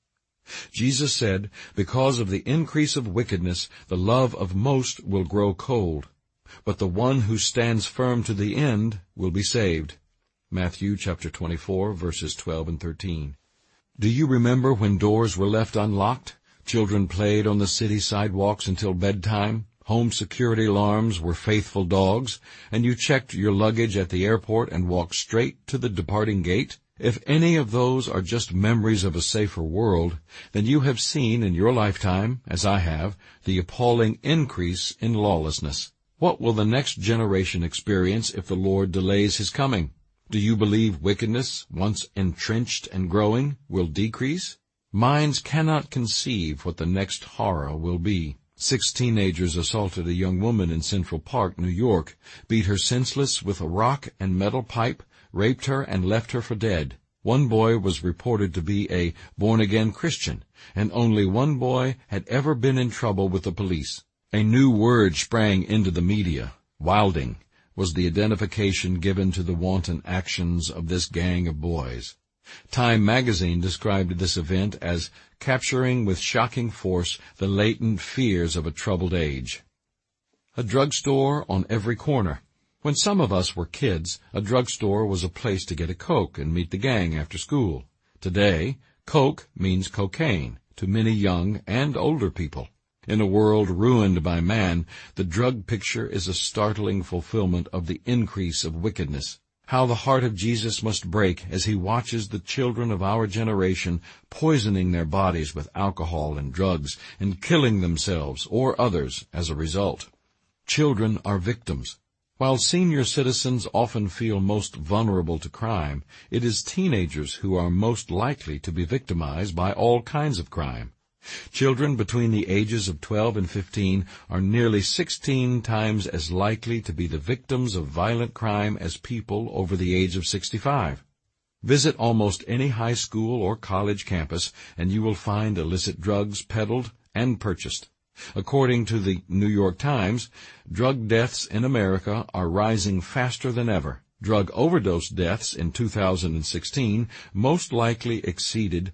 Jesus said, because of the increase of wickedness, the love of most will grow cold, but the one who stands firm to the end will be saved. Matthew chapter 24, verses 12 and 13. Do you remember when doors were left unlocked? Children played on the city sidewalks until bedtime. Home security alarms were faithful dogs, and you checked your luggage at the airport and walked straight to the departing gate? If any of those are just memories of a safer world, then you have seen in your lifetime, as I have, the appalling increase in lawlessness. What will the next generation experience if the Lord delays His coming? Do you believe wickedness, once entrenched and growing, will decrease? Minds cannot conceive what the next horror will be. 6 teenagers assaulted a young woman in Central Park, New York, beat her senseless with a rock and metal pipe, raped her, and left her for dead. One boy was reported to be a born-again Christian, and only one boy had ever been in trouble with the police. A new word sprang into the media. Wilding was the identification given to the wanton actions of this gang of boys. Time magazine described this event as capturing with shocking force the latent fears of a troubled age. A drugstore on every corner. When some of us were kids, a drugstore was a place to get a Coke and meet the gang after school. Today, Coke means cocaine to many young and older people. In a world ruined by man, the drug picture is a startling fulfillment of the increase of wickedness. How the heart of Jesus must break as he watches the children of our generation poisoning their bodies with alcohol and drugs and killing themselves or others as a result. Children are victims. While senior citizens often feel most vulnerable to crime, it is teenagers who are most likely to be victimized by all kinds of crime. Children between the ages of 12 and 15 are nearly 16 times as likely to be the victims of violent crime as people over the age of 65. Visit almost any high school or college campus, and you will find illicit drugs peddled and purchased. According to the New York Times, drug deaths in America are rising faster than ever. Drug overdose deaths in 2016 most likely exceeded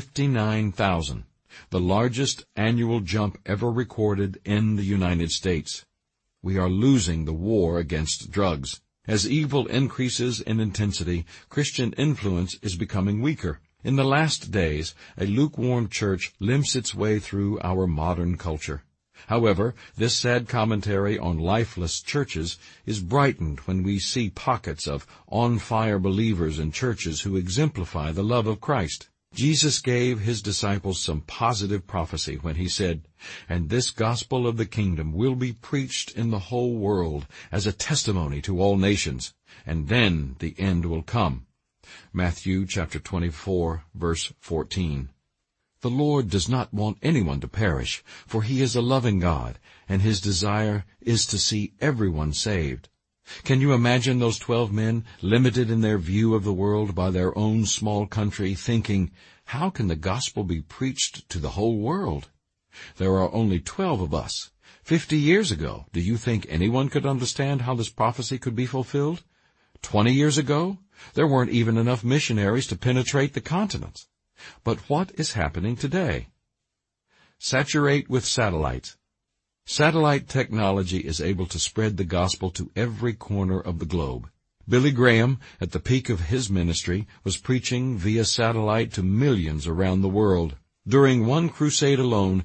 59,000, the largest annual jump ever recorded in the United States. We are losing the war against drugs. As evil increases in intensity, Christian influence is becoming weaker. In the last days, a lukewarm church limps its way through our modern culture. However, this sad commentary on lifeless churches is brightened when we see pockets of on-fire believers in churches who exemplify the love of Christ. Jesus gave his disciples some positive prophecy when he said, "And this gospel of the kingdom will be preached in the whole world as a testimony to all nations, and then the end will come." Matthew chapter 24, verse 14. The Lord does not want anyone to perish, for he is a loving God, and his desire is to see everyone saved. Can you imagine those 12 men, limited in their view of the world by their own small country, thinking, how can the gospel be preached to the whole world? There are only 12 of us. 50 years ago, do you think anyone could understand how this prophecy could be fulfilled? 20 years ago, there weren't even enough missionaries to penetrate the continents. But what is happening today? Saturate with satellites. Satellite technology is able to spread the gospel to every corner of the globe. Billy Graham, at the peak of his ministry, was preaching via satellite to millions around the world. During one crusade alone,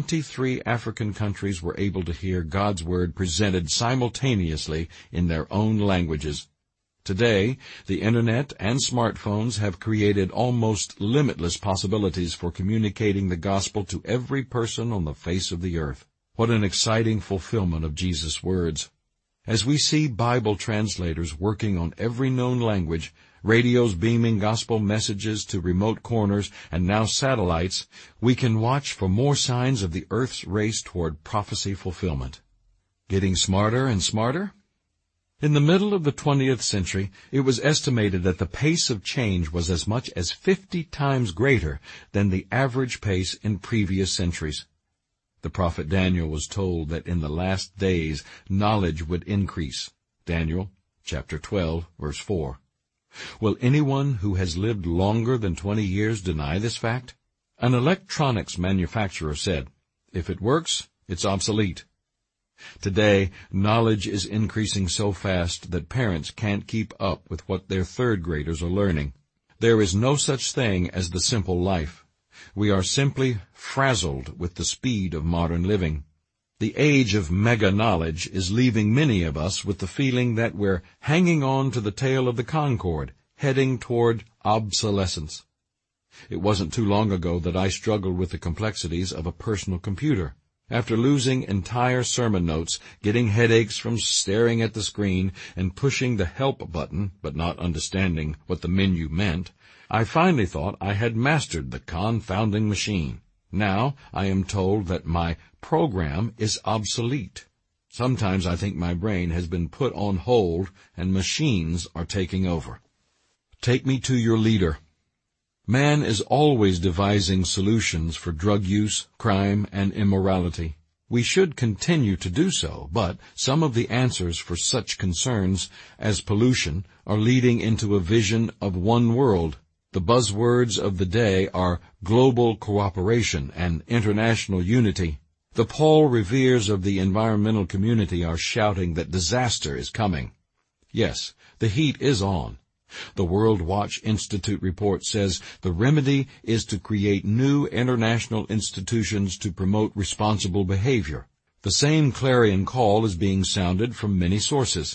23 African countries were able to hear God's word presented simultaneously in their own languages. Today, the Internet and smartphones have created almost limitless possibilities for communicating the gospel to every person on the face of the earth. What an exciting fulfillment of Jesus' words. As we see Bible translators working on every known language, radios beaming gospel messages to remote corners, and now satellites, we can watch for more signs of the earth's race toward prophecy fulfillment. Getting smarter and smarter? In the middle of the 20th century, it was estimated that the pace of change was as much as 50 times greater than the average pace in previous centuries. The prophet Daniel was told that in the last days knowledge would increase. Daniel chapter 12, verse 4. Will anyone who has lived longer than 20 years deny this fact? An electronics manufacturer said, "If it works, it's obsolete." Today, knowledge is increasing so fast that parents can't keep up with what their third graders are learning. There is no such thing as the simple life. We are simply frazzled with the speed of modern living. The age of mega knowledge is leaving many of us with the feeling that we're hanging on to the tail of the Concorde, heading toward obsolescence. It wasn't too long ago that I struggled with the complexities of a personal computer. After losing entire sermon notes, getting headaches from staring at the screen, and pushing the help button, but not understanding what the menu meant, I finally thought I had mastered the confounding machine. Now I am told that my program is obsolete. Sometimes I think my brain has been put on hold and machines are taking over. Take me to your leader. Man is always devising solutions for drug use, crime, and immorality. We should continue to do so, but some of the answers for such concerns as pollution are leading into a vision of one world. The buzzwords of the day are global cooperation and international unity. The Paul Reveres of the environmental community are shouting that disaster is coming. Yes, the heat is on. The World Watch Institute report says the remedy is to create new international institutions to promote responsible behavior. The same clarion call is being sounded from many sources.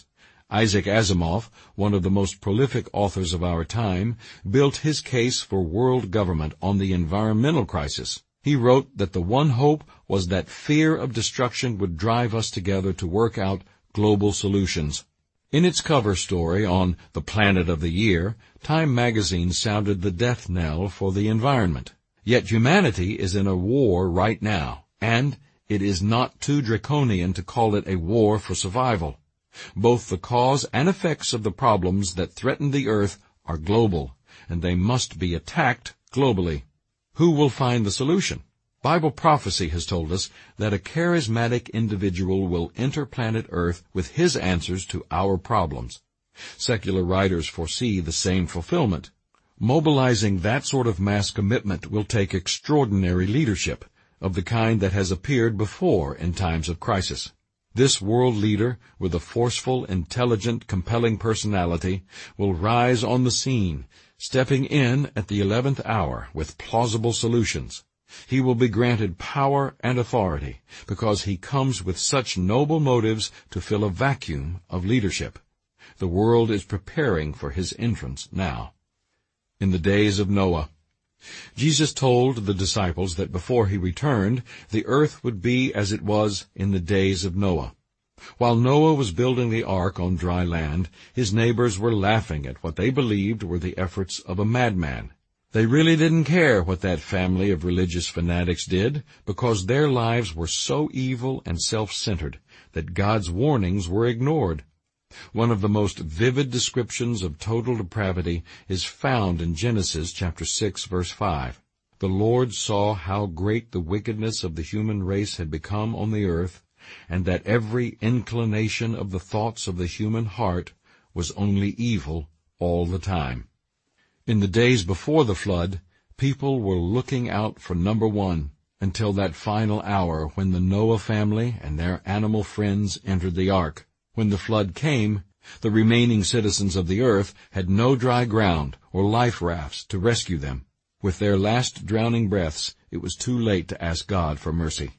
Isaac Asimov, one of the most prolific authors of our time, built his case for world government on the environmental crisis. He wrote that the one hope was that fear of destruction would drive us together to work out global solutions. In its cover story on The Planet of the Year, Time magazine sounded the death knell for the environment. Yet humanity is in a war right now, and it is not too draconian to call it a war for survival. Both the cause and effects of the problems that threaten the earth are global, and they must be attacked globally. Who will find the solution? Bible prophecy has told us that a charismatic individual will enter planet Earth with his answers to our problems. Secular writers foresee the same fulfillment. Mobilizing that sort of mass commitment will take extraordinary leadership, of the kind that has appeared before in times of crisis. This world leader, with a forceful, intelligent, compelling personality, will rise on the scene, stepping in at the 11th hour with plausible solutions. He will be granted power and authority because he comes with such noble motives to fill a vacuum of leadership. The world is preparing for his entrance now. In the days of Noah, Jesus told the disciples that before he returned, the earth would be as it was in the days of Noah. While Noah was building the ark on dry land, his neighbors were laughing at what they believed were the efforts of a madman. They really didn't care what that family of religious fanatics did, because their lives were so evil and self-centered that God's warnings were ignored. One of the most vivid descriptions of total depravity is found in Genesis chapter 6, verse 5. The Lord saw how great the wickedness of the human race had become on the earth, and that every inclination of the thoughts of the human heart was only evil all the time. In the days before the flood, people were looking out for number one until that final hour when the Noah family and their animal friends entered the ark. When the flood came, the remaining citizens of the earth had no dry ground or life rafts to rescue them. With their last drowning breaths, it was too late to ask God for mercy.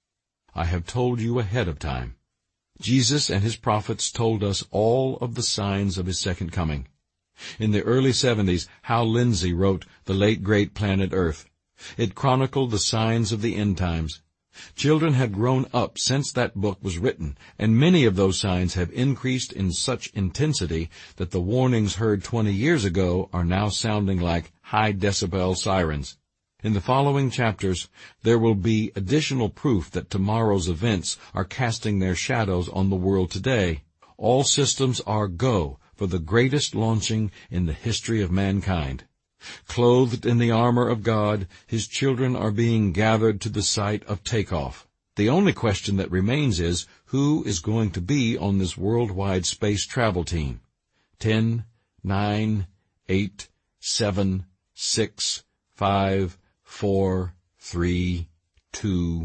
I have told you ahead of time. Jesus and his prophets told us all of the signs of his second coming. In the early 70s, Hal Lindsey wrote The Late Great Planet Earth. It chronicled the signs of the end times. Children have grown up since that book was written, and many of those signs have increased in such intensity that the warnings heard 20 years ago are now sounding like high-decibel sirens. In the following chapters, there will be additional proof that tomorrow's events are casting their shadows on the world today. All systems are go for the greatest launching in the history of mankind. Clothed in the armor of God, his children are being gathered to the site of takeoff. The only question that remains is, who is going to be on this worldwide space travel team? 10, 9, 8, 7, 6, 5, 4, 3, 2.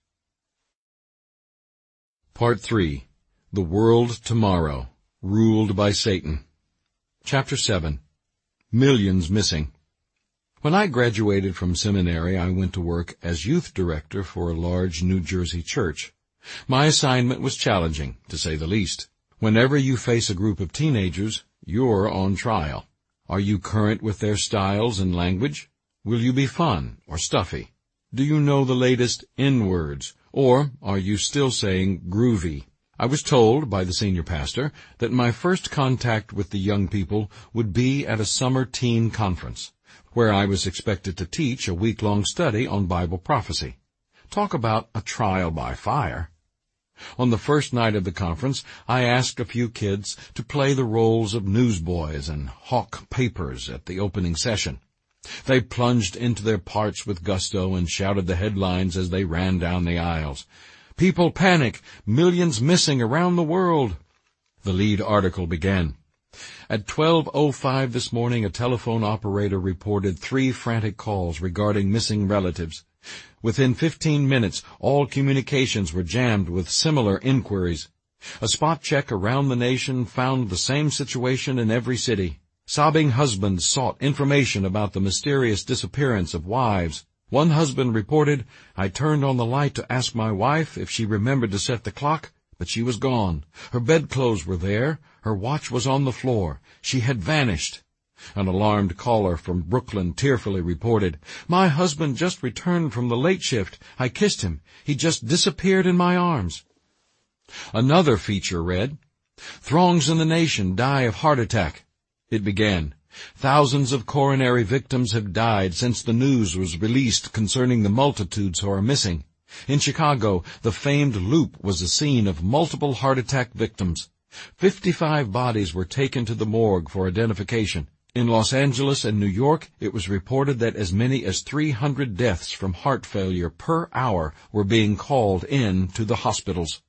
Part 3. The World Tomorrow, Ruled by Satan. Chapter 7. Millions Missing. When I graduated from seminary, I went to work as youth director for a large New Jersey church. My assignment was challenging, to say the least. Whenever you face a group of teenagers, you're on trial. Are you current with their styles and language? Will you be fun or stuffy? Do you know the latest N-words, or are you still saying groovy? I was told by the senior pastor that my first contact with the young people would be at a summer teen conference, where I was expected to teach a week-long study on Bible prophecy. Talk about a trial by fire. On the first night of the conference, I asked a few kids to play the roles of newsboys and hawk papers at the opening session. They plunged into their parts with gusto and shouted the headlines as they ran down the aisles. People panic, millions missing around the world. The lead article began. At 12:05 this morning, a telephone operator reported 3 frantic calls regarding missing relatives. Within 15 minutes, all communications were jammed with similar inquiries. A spot check around the nation found the same situation in every city. Sobbing husbands sought information about the mysterious disappearance of wives. One husband reported, I turned on the light to ask my wife if she remembered to set the clock, but she was gone. Her bedclothes were there. Her watch was on the floor. She had vanished. An alarmed caller from Brooklyn tearfully reported, "My husband just returned from the late shift. I kissed him. He just disappeared in my arms." Another feature read, "Throngs in the nation die of heart attack." It began, "Thousands of coronary victims have died since the news was released concerning the multitudes who are missing. In Chicago, the famed Loop was the scene of multiple heart attack victims. 55 bodies were taken to the morgue for identification. In Los Angeles and New York, it was reported that as many as 300 deaths from heart failure per hour were being called in to the hospitals."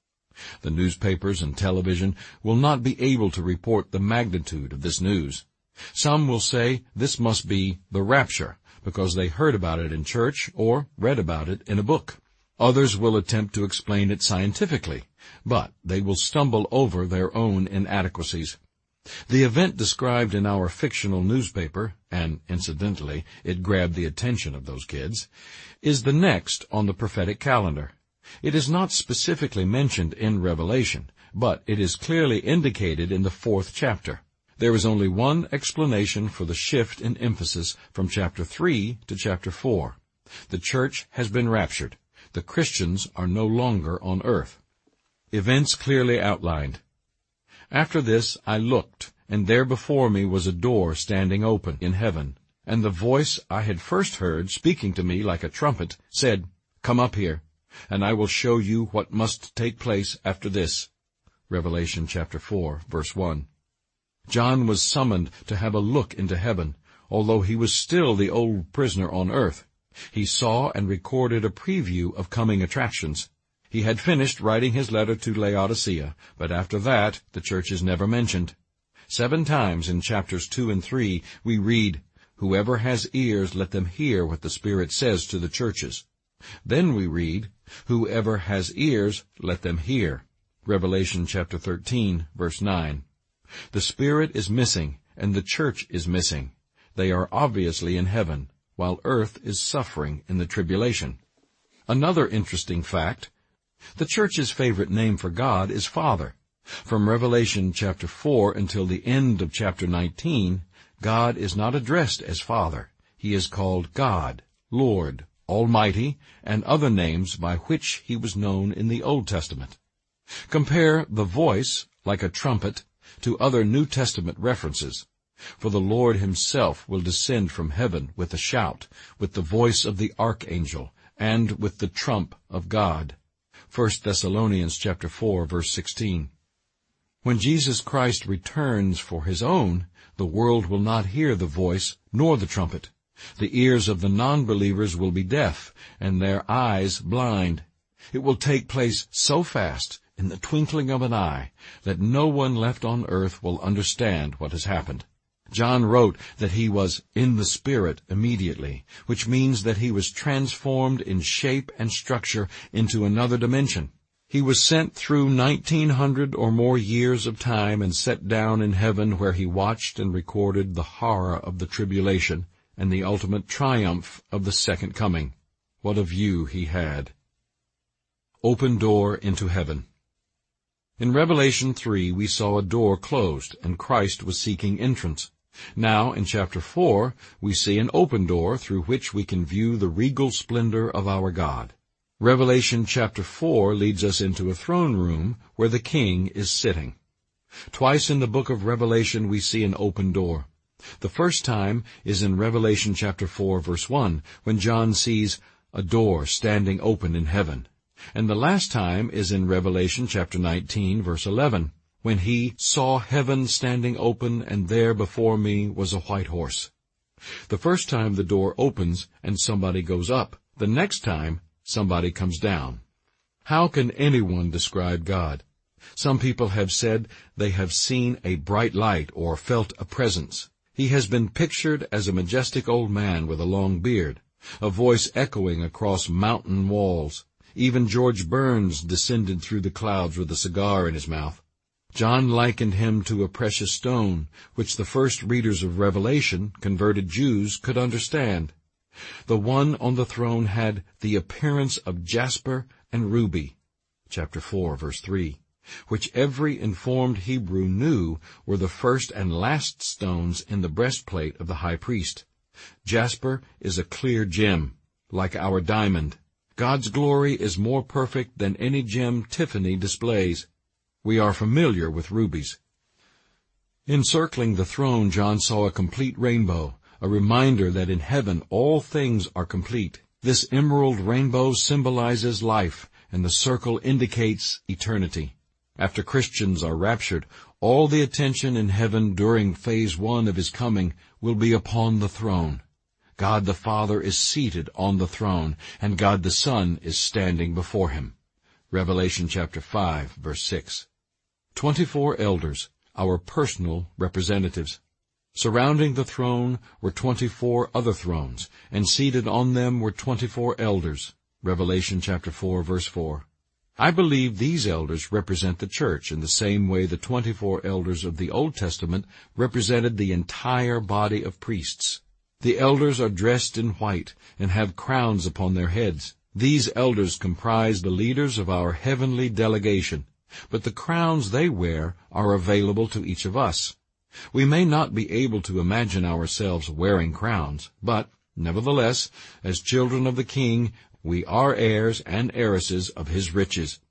The newspapers and television will not be able to report the magnitude of this news. Some will say this must be the rapture, because they heard about it in church or read about it in a book. Others will attempt to explain it scientifically, but they will stumble over their own inadequacies. The event described in our fictional newspaper, and incidentally, it grabbed the attention of those kids, is the next on the prophetic calendar. It is not specifically mentioned in Revelation, but it is clearly indicated in the 4th chapter. There is only one explanation for the shift in emphasis from chapter 3 to chapter 4. The church has been raptured. The Christians are no longer on earth. Events clearly outlined. "After this I looked, and there before me was a door standing open in heaven. And the voice I had first heard, speaking to me like a trumpet, said, 'Come up here, and I will show you what must take place after this.'" Revelation chapter 4, verse 1. John was summoned to have a look into heaven, although he was still the old prisoner on earth. He saw and recorded a preview of coming attractions. He had finished writing his letter to Laodicea, but after that the church is never mentioned. 7 times in chapters 2 and 3 we read, "Whoever has ears, let them hear what the Spirit says to the churches." Then we read, "Whoever has ears, let them hear." Revelation chapter 13, verse 9. The Spirit is missing, and the church is missing. They are obviously in heaven, while earth is suffering in the tribulation. Another interesting fact, the church's favorite name for God is Father. From Revelation chapter 4 until the end of chapter 19, God is not addressed as Father. He is called God, Lord, Almighty, and other names by which he was known in the Old Testament. Compare the voice, like a trumpet, to other New Testament references. For the Lord himself will descend from heaven with a shout, with the voice of the archangel, and with the trump of God. 1 Thessalonians chapter 4, verse 16. When Jesus Christ returns for his own, the world will not hear the voice nor the trumpet. The ears of the non-believers will be deaf, and their eyes blind. It will take place so fast, in the twinkling of an eye, that no one left on earth will understand what has happened. John wrote that he was in the Spirit immediately, which means that he was transformed in shape and structure into another dimension. He was sent through 1900 or more years of time and set down in heaven, where he watched and recorded the horror of the tribulation and the ultimate triumph of the second coming. What a view he had. Open door into heaven. In Revelation 3 we saw a door closed, and Christ was seeking entrance. Now, in chapter 4, we see an open door through which we can view the regal splendor of our God. Revelation chapter 4 leads us into a throne room where the king is sitting. Twice in the book of Revelation we see an open door. The first time is in Revelation chapter 4, verse 1, when John sees a door standing open in heaven. And the last time is in Revelation chapter 19, verse 11, when he saw heaven standing open, and there before me was a white horse. The first time the door opens and somebody goes up. The next time somebody comes down. How can anyone describe God? Some people have said they have seen a bright light or felt a presence. He has been pictured as a majestic old man with a long beard, a voice echoing across mountain walls. Even George Burns descended through the clouds with a cigar in his mouth. John likened him to a precious stone, which the first readers of Revelation, converted Jews, could understand. The one on the throne had the appearance of jasper and ruby. chapter 4, verse 3, which every informed Hebrew knew were the first and last stones in the breastplate of the high priest. Jasper is a clear gem, like our diamond. God's glory is more perfect than any gem Tiffany displays. We are familiar with rubies. Encircling the throne, John saw a complete rainbow, a reminder that in heaven all things are complete. This emerald rainbow symbolizes life, and the circle indicates eternity. After Christians are raptured, all the attention in heaven during phase 1 of his coming will be upon the throne. God the Father is seated on the throne, and God the Son is standing before him. Revelation chapter 5, verse 6. 24 elders, our personal representatives. Surrounding the throne were 24 other thrones, and seated on them were 24 elders. Revelation chapter 4, verse 4. I believe these elders represent the church in the same way the 24 elders of the Old Testament represented the entire body of priests. The elders are dressed in white and have crowns upon their heads. These elders comprise the leaders of our heavenly delegation, but the crowns they wear are available to each of us. We may not be able to imagine ourselves wearing crowns, but, nevertheless, as children of the King, we are heirs and heiresses of his riches.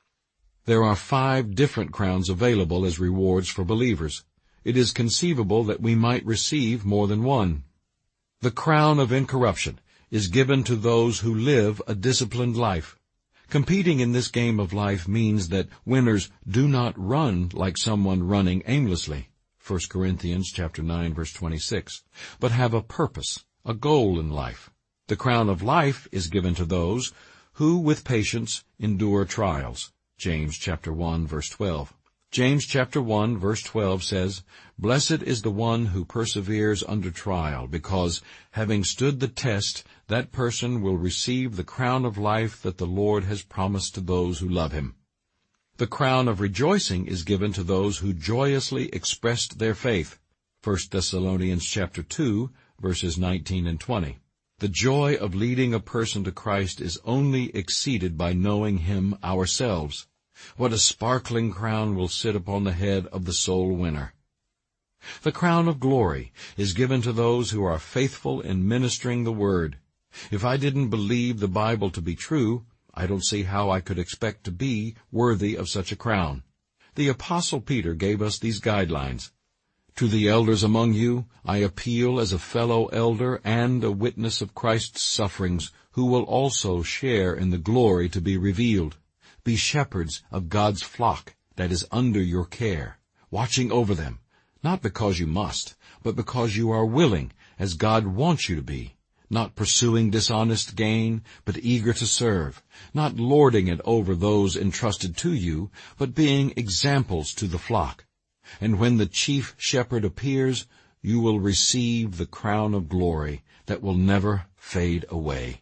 There are 5 different crowns available as rewards for believers. It is conceivable that we might receive more than one. The crown of incorruption is given to those who live a disciplined life. Competing in this game of life means that winners do not run like someone running aimlessly, 1 Corinthians chapter 9, verse 26, but have a purpose, a goal in life. The crown of life is given to those who, with patience, endure trials, James chapter 1, verse 12. James chapter 1, verse 12 says, "Blessed is the one who perseveres under trial, because, having stood the test, that person will receive the crown of life that the Lord has promised to those who love him." The crown of rejoicing is given to those who joyously expressed their faith, 1 Thessalonians chapter 2, verses 19 and 20. The joy of leading a person to Christ is only exceeded by knowing him ourselves. What a sparkling crown will sit upon the head of the soul winner. The crown of glory is given to those who are faithful in ministering the word. If I didn't believe the Bible to be true, I don't see how I could expect to be worthy of such a crown. The Apostle Peter gave us these guidelines. "To the elders among you, I appeal as a fellow elder and a witness of Christ's sufferings, who will also share in the glory to be revealed. Be shepherds of God's flock that is under your care, watching over them, not because you must, but because you are willing, as God wants you to be, not pursuing dishonest gain, but eager to serve, not lording it over those entrusted to you, but being examples to the flock. And when the chief shepherd appears, you will receive the crown of glory that will never fade away."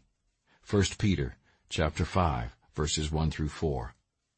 1 Peter chapter 5, verses 1 through 4.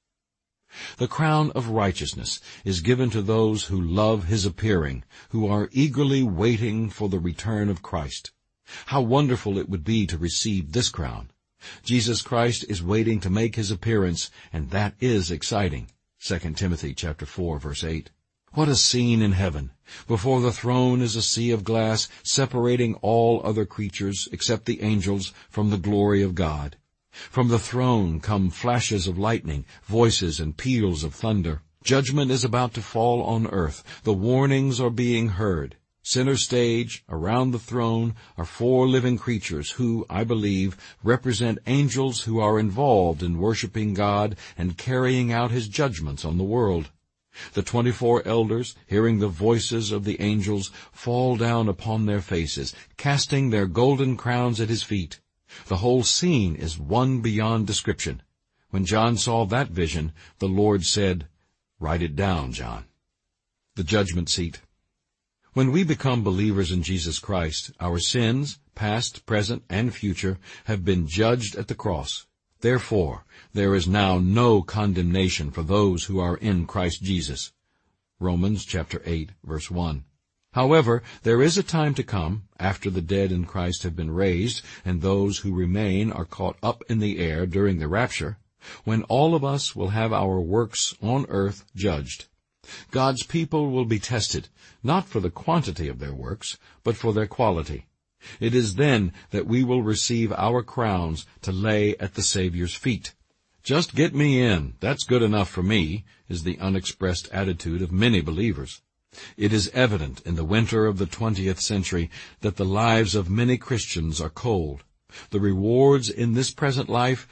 The crown of righteousness is given to those who love his appearing, who are eagerly waiting for the return of Christ. How wonderful it would be to receive this crown. Jesus Christ is waiting to make his appearance, and that is exciting. 2 Timothy chapter 4, verse 8. What a scene in heaven! Before the throne is a sea of glass, separating all other creatures, except the angels, from the glory of God. From the throne come flashes of lightning, voices and peals of thunder. Judgment is about to fall on earth. The warnings are being heard. Center stage, around the throne, are 4 living creatures who, I believe, represent angels who are involved in worshiping God and carrying out his judgments on the world. The 24 elders, hearing the voices of the angels, fall down upon their faces, casting their golden crowns at his feet. The whole scene is one beyond description. When John saw that vision, the Lord said, "Write it down, John." The judgment seat. When we become believers in Jesus Christ, our sins, past, present, and future, have been judged at the cross. Therefore, there is now no condemnation for those who are in Christ Jesus. Romans chapter 8, verse 1. However, there is a time to come, after the dead in Christ have been raised, and those who remain are caught up in the air during the rapture, when all of us will have our works on earth judged. God's people will be tested, not for the quantity of their works, but for their quality. It is then that we will receive our crowns to lay at the Savior's feet. Just get me in, that's good enough for me, is the unexpressed attitude of many believers. It is evident in the winter of the 20th century that the lives of many Christians are cold. The rewards in this present life